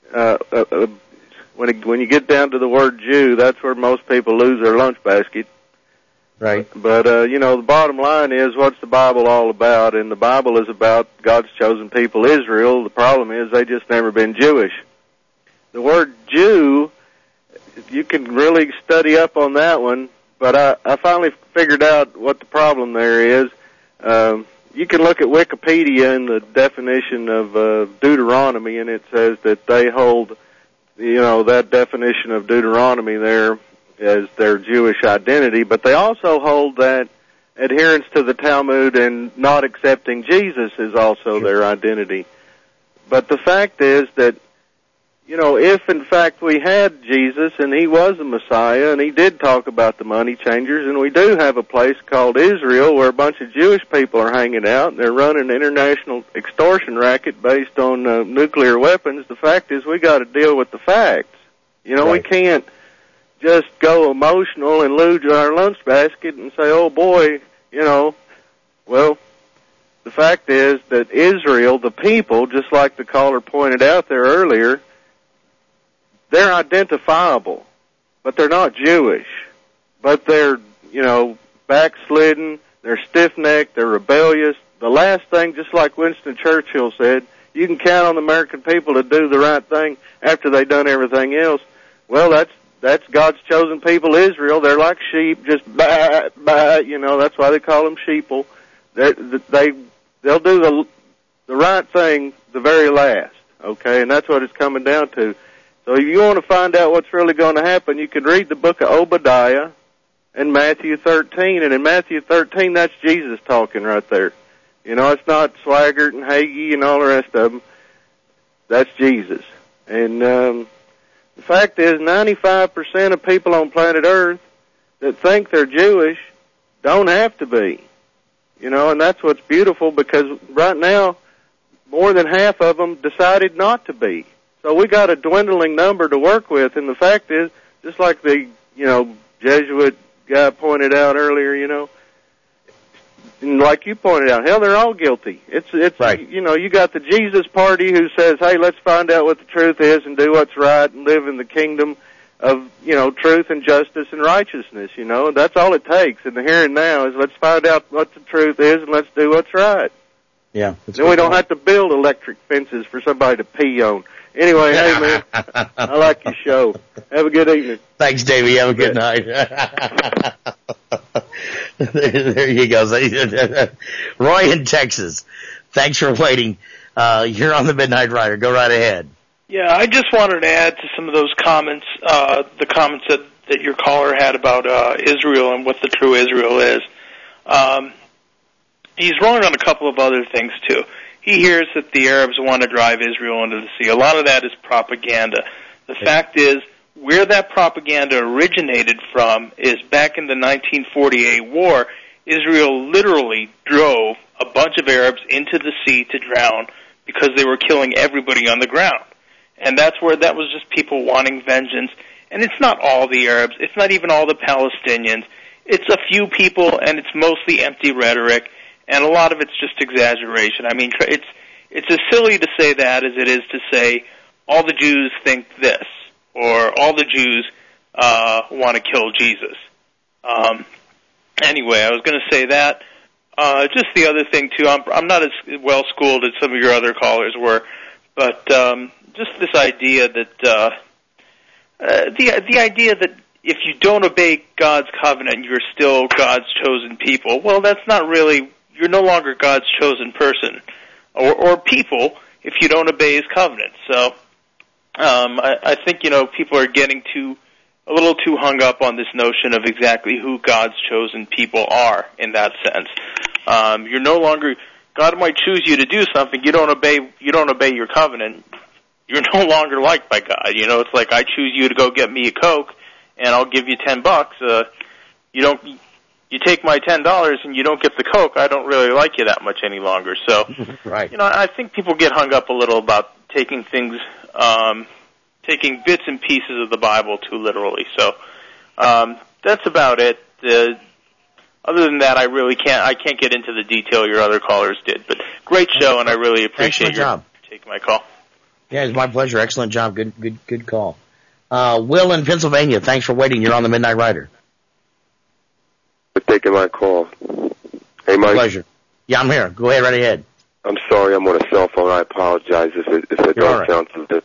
when you get down to the word Jew, that's where most people lose their lunch basket. Right. But, you know, the bottom line is, what's the Bible all about? And the Bible is about God's chosen people, Israel. The problem is they just never been Jewish. The word Jew, you can really study up on that one, but I finally figured out what the problem there is. You can look at Wikipedia and the definition of Deuteronomy, and it says that they hold, you know, that definition of Deuteronomy there as their Jewish identity, but they also hold that adherence to the Talmud and not accepting Jesus is also their identity. But the fact is that, you know, if in fact we had Jesus and he was the Messiah and he did talk about the money changers, and we do have a place called Israel where a bunch of Jewish people are hanging out and they're running an international extortion racket based on nuclear weapons, the fact is we got to deal with the facts. You know, right. We can't just go emotional and lose our lunch basket and say, oh boy, you know, well, the fact is that Israel, the people, just like the caller pointed out there earlier, they're identifiable, but they're not Jewish. But they're, you know, backslidden, they're stiff-necked, they're rebellious. The last thing, just like Winston Churchill said, you can count on the American people to do the right thing after they've done everything else. Well, that's God's chosen people, Israel. They're like sheep, just bah, you know, that's why they call them sheeple. They'll do the right thing the very last. Okay, and that's what it's coming down to. So if you want to find out what's really going to happen, you can read the book of Obadiah and Matthew 13. And in Matthew 13, that's Jesus talking right there. You know, it's not Swaggart and Hagee and all the rest of them. That's Jesus. And the fact is, 95% of people on planet Earth that think they're Jewish don't have to be. You know, and that's what's beautiful, because right now, more than half of them decided not to be. So we got a dwindling number to work with, and the fact is, just like the, you know, Jesuit guy pointed out earlier, you know, and like you pointed out, hell, they're all guilty. It's right. You know, you got the Jesus party who says, hey, let's find out what the truth is and do what's right and live in the kingdom of, you know, truth and justice and righteousness, you know. That's all it takes in the here and now is let's find out what the truth is and let's do what's right. Yeah. Then we don't have to build electric fences for somebody to pee on. Anyway, hey, man, I like your show. Have a good evening. Thanks, Davey. Have a good night. There you go. Roy in Texas. Thanks for waiting. You're on the Midnight Rider. Go right ahead. Yeah, I just wanted to add to some of those comments, the comments that your caller had about Israel and what the true Israel is. He's wrong on a couple of other things, too. He hears that the Arabs want to drive Israel into the sea. A lot of that is propaganda. The fact is, where that propaganda originated from is back in the 1948 war, Israel literally drove a bunch of Arabs into the sea to drown because they were killing everybody on the ground. And that was just people wanting vengeance. And it's not all the Arabs. It's not even all the Palestinians. It's a few people, and it's mostly empty rhetoric. And a lot of it's just exaggeration. I mean, it's as silly to say that as it is to say all the Jews think this, or all the Jews want to kill Jesus. Anyway, I was going to say that. Just the other thing, too, I'm not as well-schooled as some of your other callers were, but just this idea that the idea that if you don't obey God's covenant, you're still God's chosen people. Well, that's not really... You're no longer God's chosen person or people if you don't obey His covenant. So I think, you know, people are getting a little too hung up on this notion of exactly who God's chosen people are in that sense. You're no longer... God might choose you to do something. You don't obey your covenant. You're no longer liked by God. You know, it's like I choose you to go get me a Coke, and I'll give you $10. You take my $10 and you don't get the Coke, I don't really like you that much any longer. So, right. You know, I think people get hung up a little about taking things, taking bits and pieces of the Bible too literally. So, that's about it. Other than that, I can't get into the detail your other callers did. But great show, and I really appreciate you taking my call. Yeah, it's my pleasure. Excellent job. Good call. Will in Pennsylvania, thanks for waiting. You're on the Midnight Rider. For taking my call. Hey, Mike. Pleasure. Yeah, I'm here. Go ahead, right ahead. I'm sorry, I'm on a cell phone. I apologize if it don't sound too good.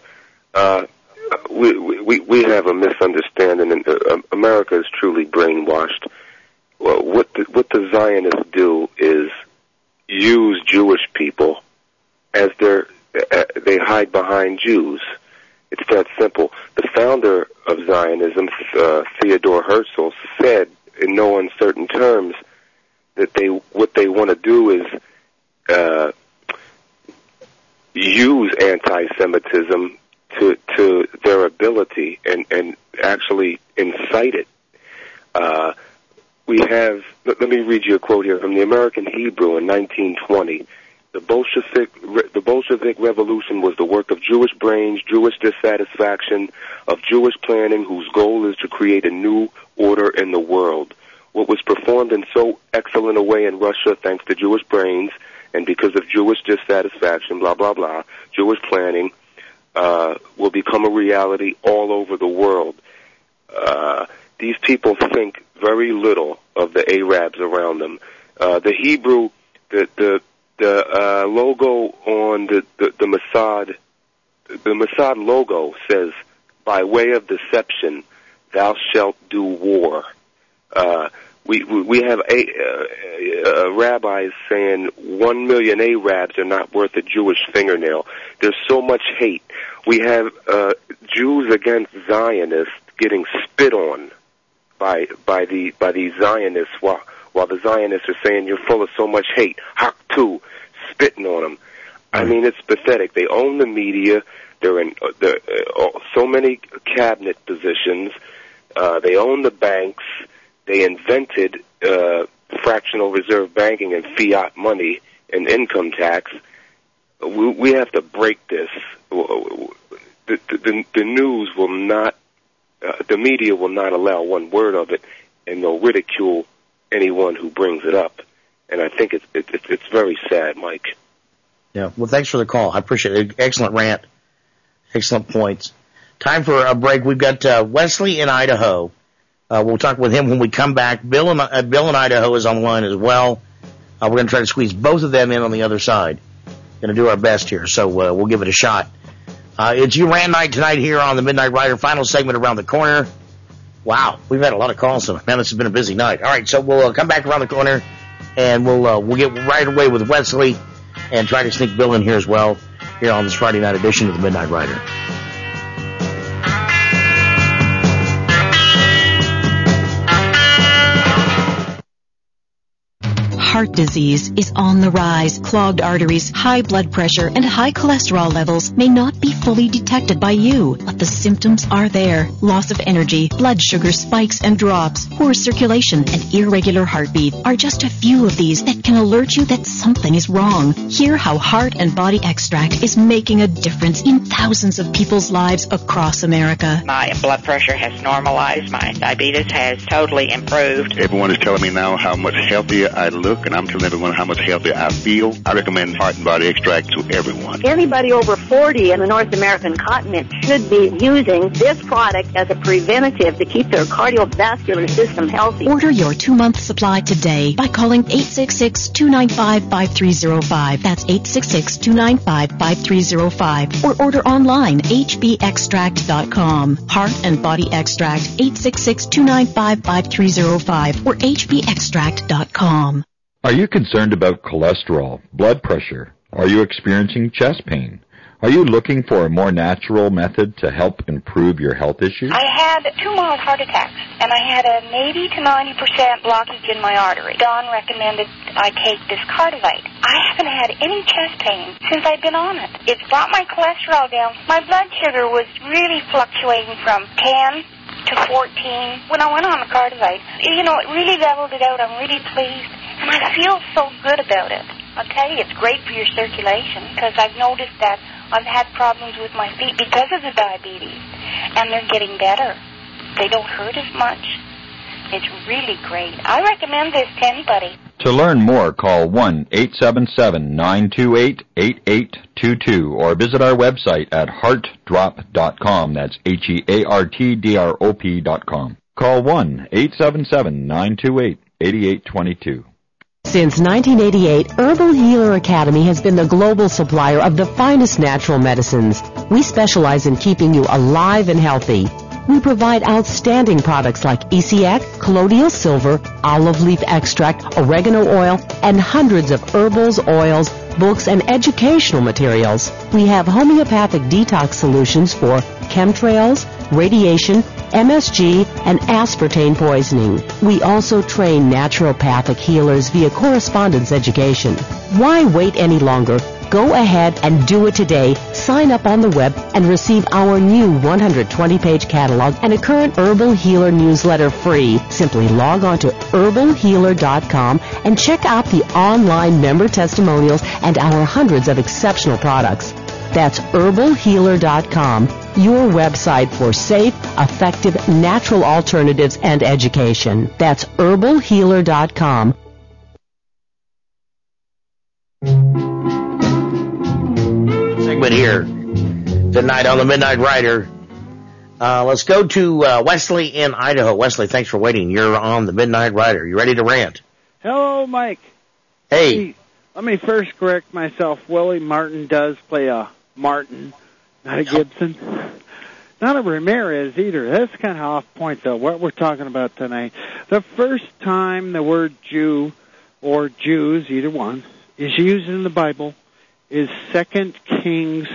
We have a misunderstanding, and America is truly brainwashed. Well, what the Zionists do is use Jewish people as they hide behind Jews. It's that simple. The founder of Zionism, Theodore Herzl, said in no uncertain terms that what they want to do is use anti-Semitism to their ability and actually incite it. Let me read you a quote here from the American Hebrew in 1920. The Bolshevik Revolution was the work of Jewish brains, Jewish dissatisfaction, of Jewish planning whose goal is to create a new order in the world. What was performed in so excellent a way in Russia thanks to Jewish brains and because of Jewish dissatisfaction, blah, blah, blah, Jewish planning, will become a reality all over the world. These people think very little of the Arabs around them. The Hebrew, the logo on the Mossad logo says, by way of deception, thou shalt do war. we have rabbis saying 1 million Arabs are not worth a Jewish fingernail. There's so much hate. We have Jews against Zionists getting spit on by these Zionists while the Zionists are saying you're full of so much hate. Hak too, spitting on them. I mean, it's pathetic. They own the media. They're in so many cabinet positions. They own the banks. They invented fractional reserve banking and fiat money and income tax. We have to break this. The news will not, the media will not allow one word of it, and they'll ridicule anyone who brings it up. And I think it's very sad, Mike. Yeah. Well, thanks for the call. I appreciate it. Excellent rant. Excellent points. Time for a break. We've got Wesley in Idaho. We'll talk with him when we come back. Bill in Idaho is on the line as well. We're going to try to squeeze both of them in on the other side. Going to do our best here, so we'll give it a shot. It's You Rant Night tonight here on the Midnight Rider. Final segment around the corner. Wow, we've had a lot of calls, so man, this has been a busy night. All right, so we'll come back around the corner, and we'll get right away with Wesley and try to sneak Bill in here as well here on this Friday night edition of the Midnight Rider. Heart disease is on the rise. Clogged arteries, high blood pressure, and high cholesterol levels may not be fully detected by you, but the symptoms are there. Loss of energy, blood sugar spikes and drops, poor circulation, and irregular heartbeat are just a few of these that can alert you that something is wrong. Hear how Heart and Body Extract is making a difference in thousands of people's lives across America. My blood pressure has normalized. My diabetes has totally improved. Everyone is telling me now how much healthier I look, and I'm telling everyone how much healthier I feel. I recommend Heart and Body Extract to everyone. Anybody over 40 in the North American continent should be using this product as a preventative to keep their cardiovascular system healthy. Order your 2-month supply today by calling 866-295-5305. That's 866-295-5305. Or order online, hbextract.com. Heart and Body Extract, 866-295-5305 or hbextract.com. Are you concerned about cholesterol, blood pressure? Are you experiencing chest pain? Are you looking for a more natural method to help improve your health issues? I had 2 mild heart attacks, and I had an 80 to 90% blockage in my artery. Don recommended I take this Cardivite. I haven't had any chest pain since I've been on it. It's brought my cholesterol down. My blood sugar was really fluctuating from 10 to 14 when I went on the Cardivite. You know, it really leveled it out. I'm really pleased. And I feel so good about it. I'll tell you, it's great for your circulation because I've noticed that I've had problems with my feet because of the diabetes, and they're getting better. They don't hurt as much. It's really great. I recommend this to anybody. To learn more, call 1-877-928-8822 or visit our website at heartdrop.com. That's HEARTDROP.com. Call 1-877-928-8822. Since 1988, Herbal Healer Academy has been the global supplier of the finest natural medicines. We specialize in keeping you alive and healthy. We provide outstanding products like ECX, colloidal silver, olive leaf extract, oregano oil, and hundreds of herbals, oils, books, and educational materials. We have homeopathic detox solutions for chemtrails, radiation, MSG, and aspartame poisoning. We also train naturopathic healers via correspondence education. Why wait any longer? Go ahead and do it today. Sign up on the web and receive our new 120-page catalog and a current Herbal Healer newsletter free. Simply log on to herbalhealer.com and check out the online member testimonials and our hundreds of exceptional products. That's herbalhealer.com, your website for safe, effective, natural alternatives and education. That's herbalhealer.com. Segment here tonight on the Midnight Rider. Let's go to Wesley in Idaho. Wesley, thanks for waiting. You're on the Midnight Rider. You ready to rant? Hello, Mike. Hey. Let me first correct myself. Willie Martin does play a Martin, not a Gibson. Not a Ramirez either. That's kind of off point, though, what we're talking about tonight. The first time the word Jew or Jews, either one, is used in the Bible is 2 Kings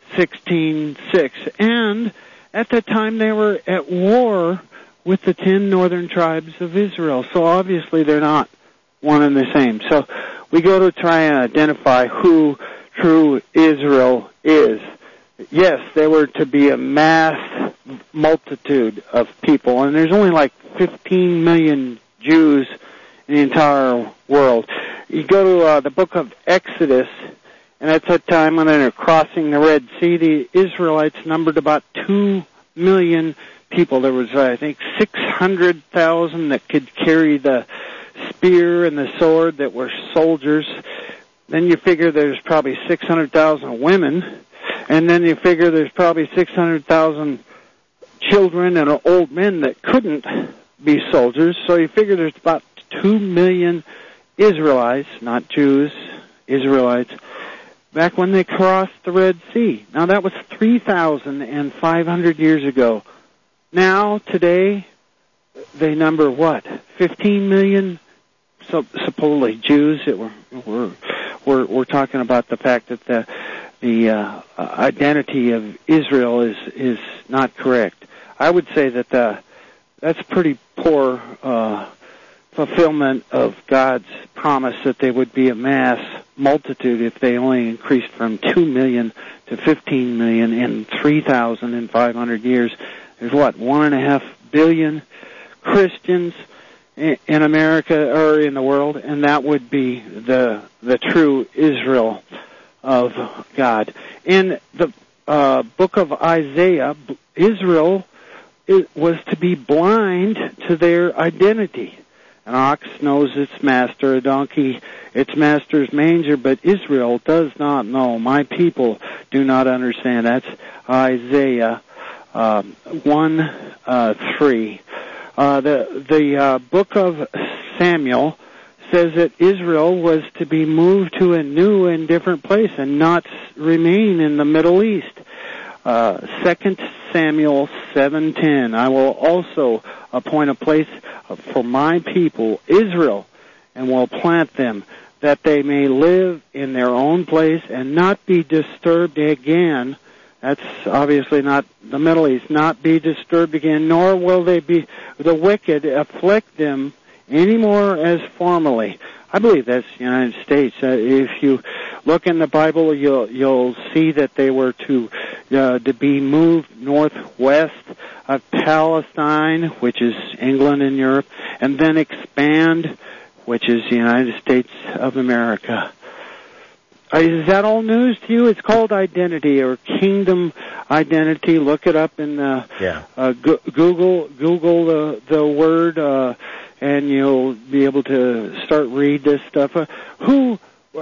16:6. And at the time they were at war with the 10 northern tribes of Israel. So obviously they're not one and the same. So we go to try and identify who true Israel is. Yes, there were to be a mass multitude of people, and there's only like 15 million Jews in the entire world. You go to the book of Exodus, and at that time when they were crossing the Red Sea, the Israelites numbered about 2 million people. There was, I think, 600,000 that could carry the spear and the sword that were soldiers. Then you figure there's probably 600,000 women, and then you figure there's probably 600,000 children and old men that couldn't be soldiers. So you figure there's about 2 million Israelites, not Jews, Israelites, back when they crossed the Red Sea. Now that was 3,500 years ago. Now, today, they number what? 15 million, supposedly Jews. We're talking about the fact that the identity of Israel is not correct. I would say that that's pretty poor fulfillment of God's promise that they would be a mass multitude if they only increased from 2 million to 15 million in 3,500 years. There's 1.5 billion Christians in America or in the world, and that would be the true Israel of God. In the book of Isaiah, Israel was to be blind to their identity. An ox knows its master, a donkey its master's manger, but Israel does not know. My people do not understand. That's Isaiah 1:3. The book of Samuel says that Israel was to be moved to a new and different place and not remain in the Middle East. 2 Samuel 7:10. I will also appoint a place for my people, Israel, and will plant them, that they may live in their own place and not be disturbed again. That's obviously not the Middle East. Not be disturbed again, nor will they be the wicked afflict them any more as formerly. I believe that's the United States. If you look in the Bible, you'll see that they were to be moved northwest of Palestine, which is England and Europe, and then expand, which is the United States of America. Is that all news to you? It's called identity or kingdom identity. Look it up in Google the word, and you'll be able to start read this stuff. Who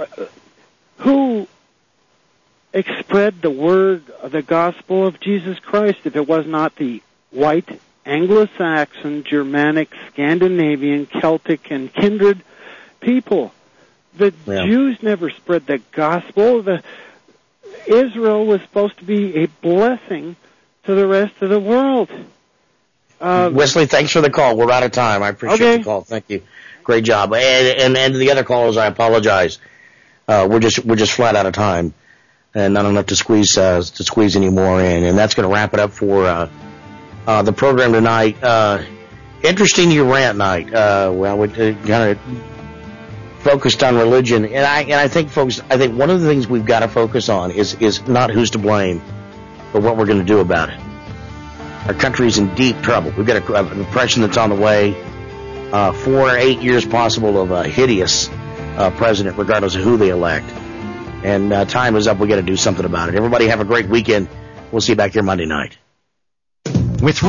spread the word, the gospel of Jesus Christ, if it was not the white Anglo-Saxon, Germanic, Scandinavian, Celtic, and kindred people? The Jews never spread the gospel. Israel was supposed to be a blessing to the rest of the world. Wesley, thanks for the call. We're out of time. I appreciate the call. Thank you. Great job. And to the other callers, I apologize. We're just flat out of time, and not enough to squeeze any more in. And that's going to wrap it up for the program tonight. Interesting rant night. We kind of focused on religion, and I think, folks, one of the things we've got to focus on is not who's to blame, but what we're going to do about it. Our country is in deep trouble. We've got a depression that's on the way. 4 or 8 years possible of a hideous president, regardless of who they elect. And time is up. We've got to do something about it. Everybody have a great weekend. We'll see you back here Monday night. With